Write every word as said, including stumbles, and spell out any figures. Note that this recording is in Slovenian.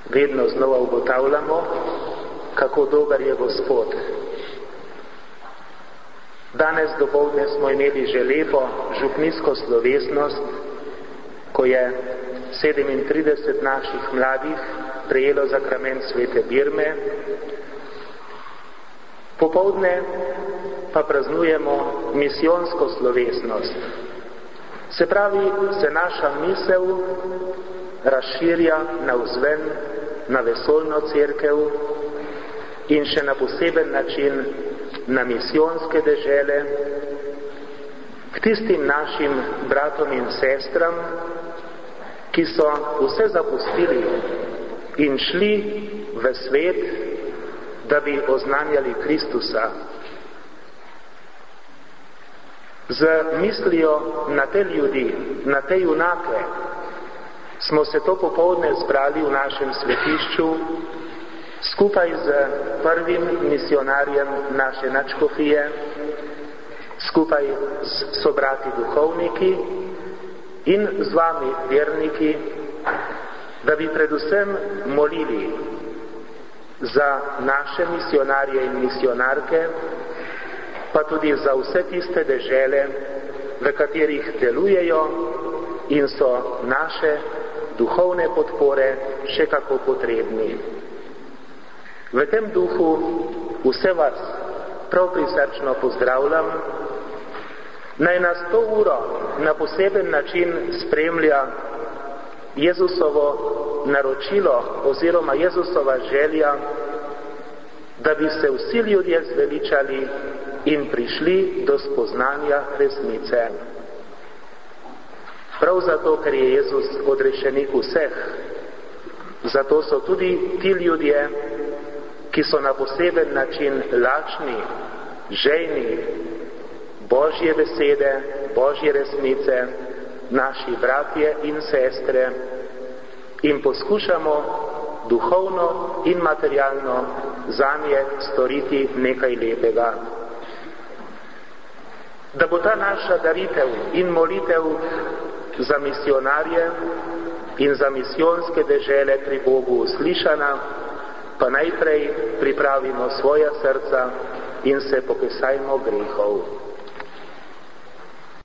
vedno znova ugotavljamo, kako dober je Gospod. Danes dopoldne smo imeli že lepo župnijsko slovesnost, ko je sedemintrideset naših mladih prejelo zakrament svete Birme. Popoldne pa praznujemo misijonsko slovesnost. Se pravi, se naša misel razširja navzven na vesoljno cerkev in še na poseben način na misijonske dežele, k tistim našim bratom in sestram, ki so vse zapustili in šli v svet, da bi oznanjali Kristusa. Z mislijo na te ljudi, na te junake, smo se to popoldne zbrali v našem svetišču skupaj z prvim misionarjem naše nadškofije, skupaj s sobrati duhovniki in z vami verniki, da bi predvsem molili za naše misionarje in misionarke, pa tudi za vse tiste dežele, v katerih delujejo in so naše duhovne podpore še kako potrebni. V tem duhu vse vas prav prisrčno pozdravljam. Naj nas to uro na poseben način spremlja Jezusovo naročilo oziroma Jezusova želja, da bi se vsi ljudje zveličali in prišli do spoznanja resnice. Prav zato, ker je Jezus odrešenik vseh, zato so tudi ti ljudje, ki so na poseben način lačni, žejni Božje besede, Božje resnice, naši bratje in sestre, in poskušamo duhovno in materialno zanje storiti nekaj lepega. Da bo ta naša daritev in molitev za misionarje in za misijonske dežele pri Bogu uslišana, pa najprej pripravimo svoja srca in se pokesajmo grehov.